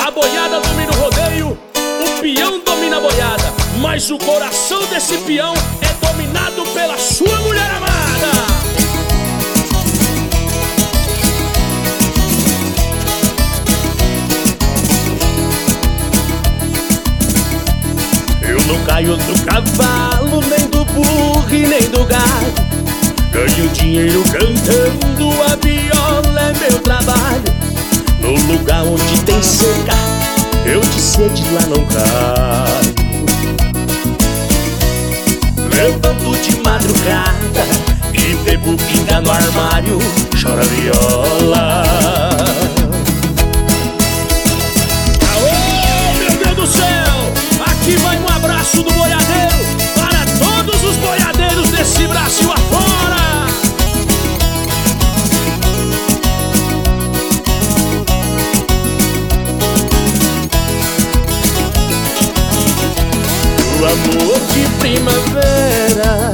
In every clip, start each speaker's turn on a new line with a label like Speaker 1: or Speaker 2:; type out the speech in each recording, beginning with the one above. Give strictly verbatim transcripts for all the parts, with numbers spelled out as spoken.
Speaker 1: A boiada domina o rodeio, o peão domina a boiada, mas o coração desse peão é dominado pela sua mulher amada. Eu não caio do cavalo, nem do burro e nem do gado. Ganho dinheiro cantando, a viola é meu trabalho. No lugar onde tem seca, eu de sede lá não caio. Levanto de madrugada e bebo pinga no armário, chora viola. Aô, meu Deus do céu! Aqui vai um abraço do boiadeiro para todos os boiadeiros desse Brasil afora. O amor de primavera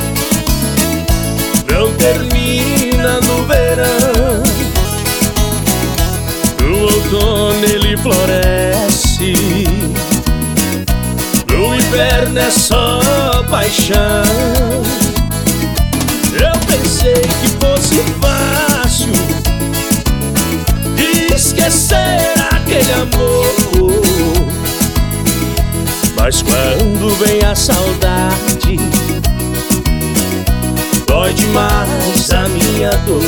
Speaker 1: não termina no verão. No outono ele floresce, no inverno é só paixão. Eu pensei que fosse fácil de esquecer aquele amor, mas quando vem a saudade, dói demais a minha dor.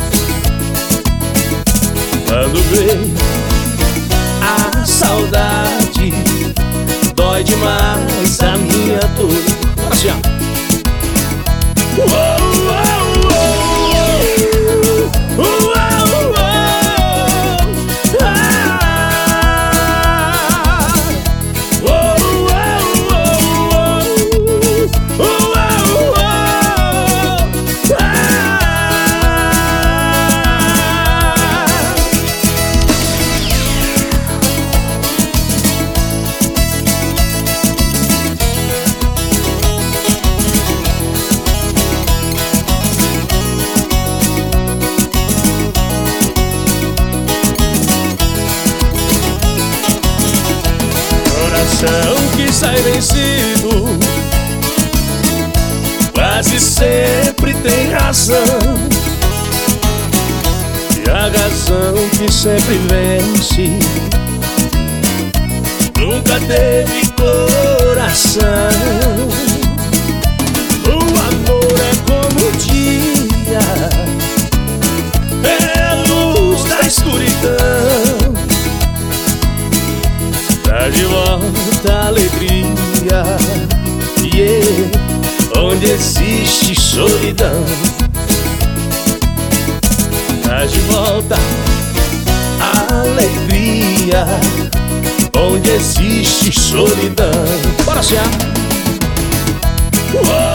Speaker 1: Quando vem a saudade, dói demais a minha dor. Assim, ó. Uou, uou, uou, uou, uou, ah, uou, uou, uou, uou, ah. Coração que sai vencido quase sempre tem razão, e a razão que sempre vence nunca teve coração. O amor é como o dia, é luz da escuridão, traz de volta a alegria, yeah, onde existe solidão. Traz de volta a alegria, onde existe solidão. Bora, Cia!